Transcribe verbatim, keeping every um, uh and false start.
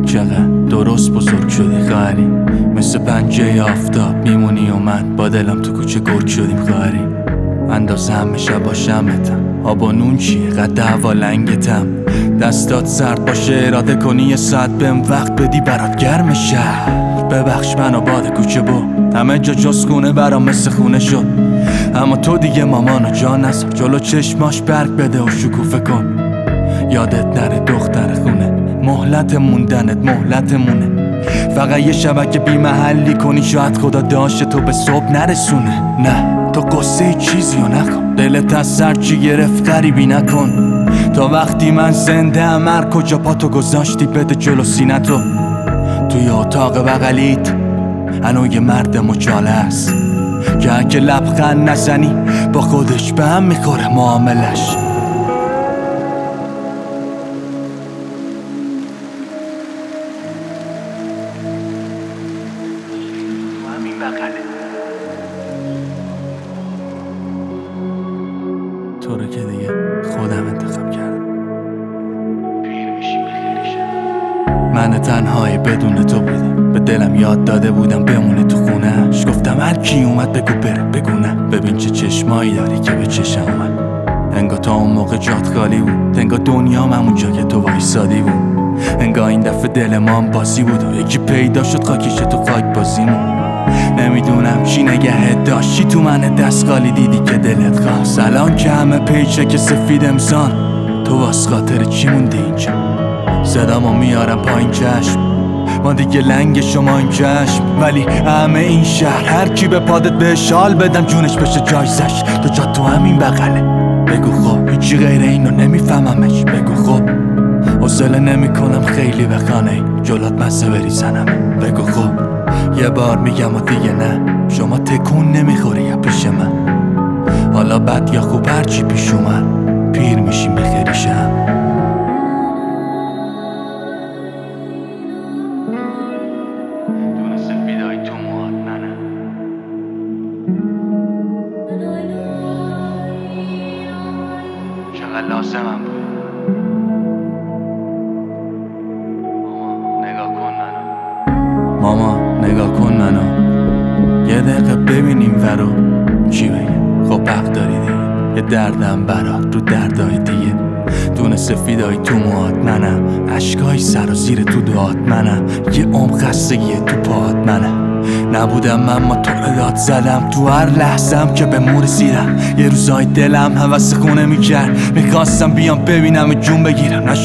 چقدر درست بزرگ شدی خواهری، مثل پنجه آفتاب میمونی و من با دلم تو کوچه گرگ شدیم خواهری. اندازه همه شب با شمتم، آب و نون چیه قد هوا لنگتم. دستات سرد باشه اراده کنی یه ساعت بهم وقت بدی برات گرم شهر. ببخش منو باد کوچه با همه جا جز خونه برام مثل خونه شد، اما تو دیگه مامانو جا نذار جلو چشماش برگ بده و شکوفه کن. یادت نره دختر خونه، مهلت موندنت مهلتمونه. فقط یه شبکه بی محلی کنی شاید خدا داشته تو به صبح نرسونه. نه تو قصه چیزی رو نکن، دلت از سر چی گرفت غریبی نکن. تا وقتی من زنده ام هر کجا پاتو گذاشتی بده جلو سینتو. توی اتاق بغلیت هنو یه مرد مچاله هست که اگه لبخند نزنی با خودش به هم میخوره معاملش. تو رو که دیگه خودم انتخاب کردم. پیر میشی من تنهایی بدون تو بودم، به دلم یاد داده بودم بمونه تو خونهش. گفتم هر کی اومد بگو بره بگو نه، ببین چه چشمایی داری که به چشم اومد. انگار تا اون موقع جات خالی بود، انگار دنیام همون جا که تو وایسادی بود. انگار این دفعه دل ما هم بازی بود و یکی پیدا شد خاکیش تو خاک بازیمون. نمیدونم چی نگهت داشت، چی تو من دست خالی دیدی که دلت خواست. الان که همه پیچه که سفید امسان، تو واس خاطر چی موندی اینجا؟ صدامو میارم پایین چشم، ما دیگه لنگ شما این چشم. ولی همه این شهر هر کی به پادت به شال بدم جونش بشه جایزش. تو جا تو همین بغله، بگو خب هیچی غیر اینو نمیفهممش. بگو خب حوصله نمی کنم خیلی به خانه جلات مزه بریزنم. بگو خب یه بار میگم و دیگه نه، شما تکون نمیخوری یا پیش من. حالا بد یا خوب هرچی پیش اومد پیر میشیم بخیریشم. دونه سفیدای تو موهات منم، چقدر لازمم بود. ماما نگاه کن منو، یه دقیقه ببینیم ورو چی بگم. خب حق داری دیگه، یه دردم برات رو دردای دیگه. دونه سفیدای تو موهات منم، عشقای سر و زیر تو دعات منم، یه عمق خستگی تو پاهات منم. نبودم اما تو رو داد زدم تو هر لحظم که به مور رسیدم. یه روزای دلم هوس خونه میکرد، میخواستم بیام ببینم جون بگیرم.